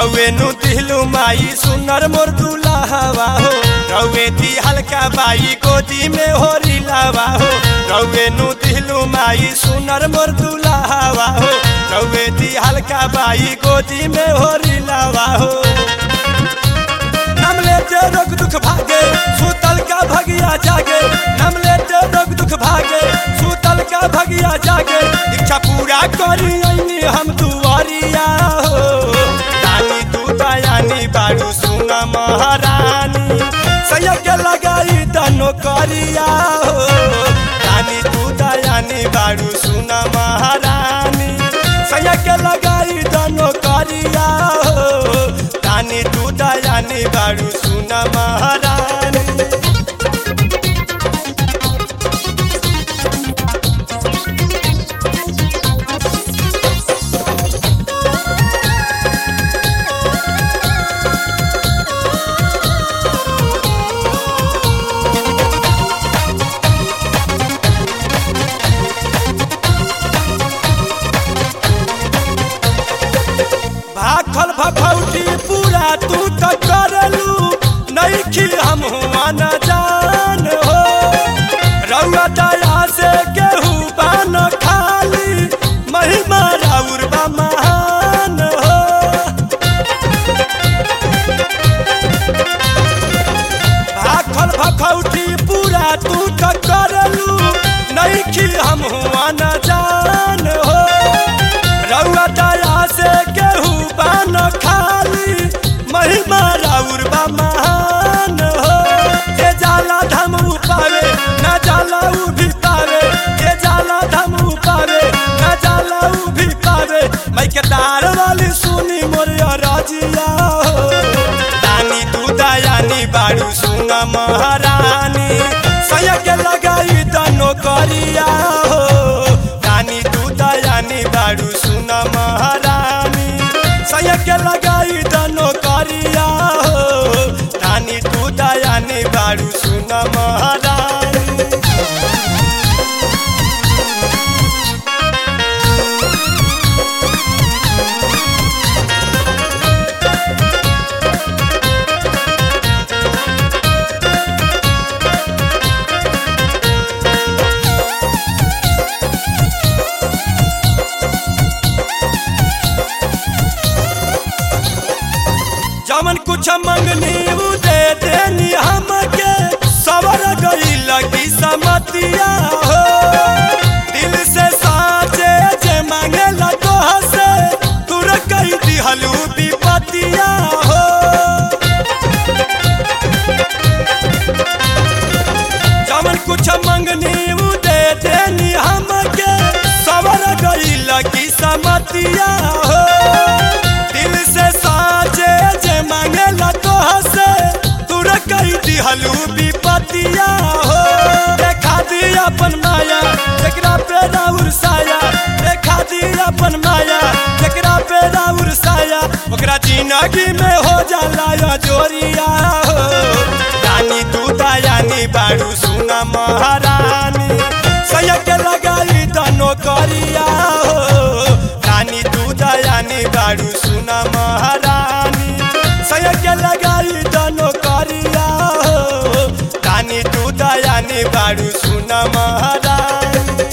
रौवे नु दिलू माई सुनर मोर दुल्हवा हो रौवे दी हल्का बाई गोदी में होरी लावा हो रौवे नु दिलू माई सुनर मोर दुल्हवा हो रौवे दी हल्का बाई गोदी में होरी लावा हो नाम लेते रोग दुख भागे सुतल का भगिया जागे नाम लेते रोग दुख भागे सुतल का भगिया जागे इच्छा पूरा करी आईनी हम दुआरिया हो रानी तू दयानी बारू सुना महारानी सैया के लगाई दनो करिया हो रानी तू दयानी बारू सुना महारानी सैया के लगाई दनो करिया हो रानी तू दयानी बारू सुना महारानी भाखल भखौटी पूरा तू तो करलू नहीं खी हम हुआ न जान हो रउआ दया से केहू बान खाली महिमा राउर बा महान हो भाखल भखौटी पूरा तू तो करलू नहीं खी हम हुआ न जान हो रउआ दया से केहू बान खाली महिमा राउर बा महान हो ये जाला धम पावे न जाला उ भी पावे ये जाला धम पावे न जाला उ भी पावे मैं के तार वाली सुनी मोर राजिया हो रानी तू दयानी बारू सुना महारानी सैया के लगाई दनो करिया हो रानी तू दयानी बारू सुना महारानी सैया के लगाई दनो करिया हो रानी तू दयानी बारू सुना महारानी जमन कुछ मंगनी उ दे देनी हमके सवर गई लगी समतिया हो दिल से साचे जे मांगे लगो हसे तुर कई दिहलू विपतिया हो जमन कुछ मंगनी उ दे देनी हमके सवर गई लगी समतिया हो दिल से साचे जे मांगे लगो हसे तुर कई दिहलू विपतिया हो देखा दी अपन माया जकरा पे राउर साया देखा दी अपन माया जकरा पे राउर साया ओकरा जिंदगी में हो जाला या जोरिया हो रानी तू दयानी बारू सुना महारानी सैया के लगाई दनो करिया हो रानी तू दयानी बारू सुना महारानी सैया के लगाई दनो करिया हो रानी तू दयानी बारू सुना महारानी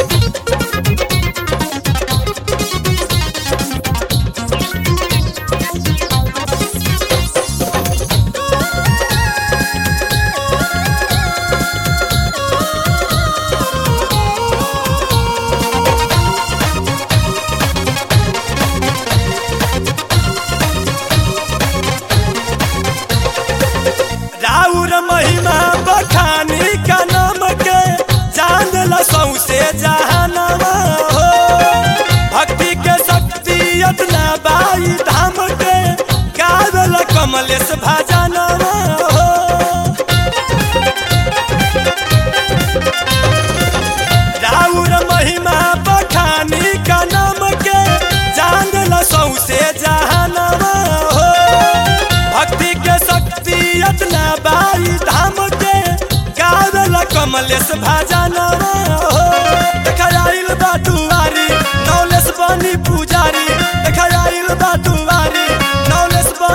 राउर महिमा बखानी का नाम के जान लसौ से जहानवा हो भक्ति के शक्ति इतना बाई धाम के गावल कमलेश भजनवा हो राउर महिमा बखानी का नाम के जान लसौ से जहानवा हो भक्ति के शक्ति इतना बाई धाम के गावल कमलेश भजनवा हो देखाइल बा दुआरी नौलेश बनी पुजारी देखाइल बा दुआरी नौलेश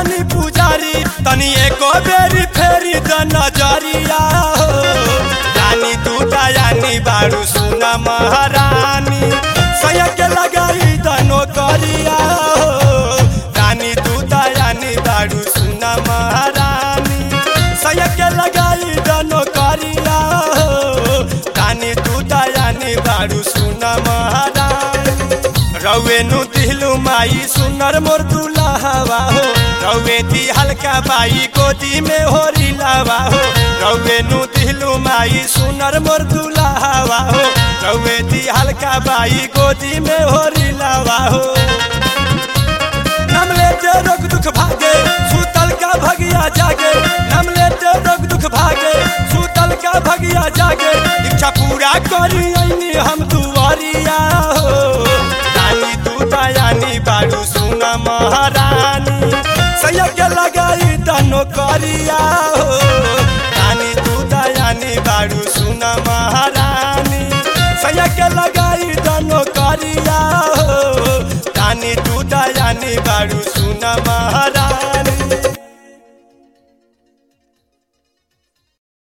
तनी एको बेरी फेरी द नजरिया हो रानी तू दयानी बारू सुना महारानी सैया के लगाई द नौकरिया हो रानी तू दयानी बारू सुना महारानी सैया के लगाई द नौकरिया हो रानी तू दयानी बारू सुना महारानी रउए नु दिलू माई सुनर मोर दुल्हावा हो रउए दी हल्का बाई गोदी में होरी लावा हो रउए नु दिलू माई सुनर मोर दुल्हावा हो रउए दी हल्का बाई गोदी में होरी लावा हो नाम लेते रोग दुख भागे सुतल का भगिया जागे नाम लेते रोग दुख भागे सुतल का भगिया जागे इच्छा पूरा करी आईनी हम दुआरिया हो रानी तू दयानी बारू सुना महारानी सैया के लगाई द नौकरिया हो रानी तू दयानी बारू सुना महारानी सैया के लगाई द नौकरिया हो रानी तू दयानी बारू सुना महारानी।